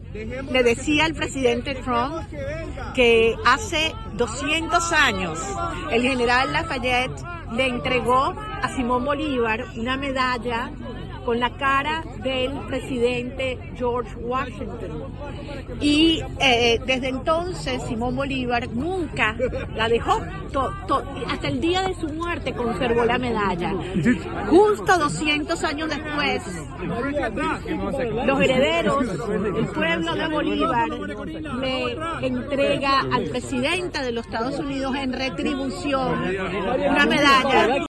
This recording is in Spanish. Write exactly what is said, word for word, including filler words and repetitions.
le decía al presidente Trump que hace doscientos años el general Lafayette le entregó a Simón Bolívar una medalla con la cara del presidente George Washington. Y eh, desde entonces Simón Bolívar nunca la dejó, to, to, hasta el día de su muerte conservó la medalla. Justo doscientos años después, los herederos, el pueblo de Bolívar, le entrega al presidente de los Estados Unidos en retribución una medalla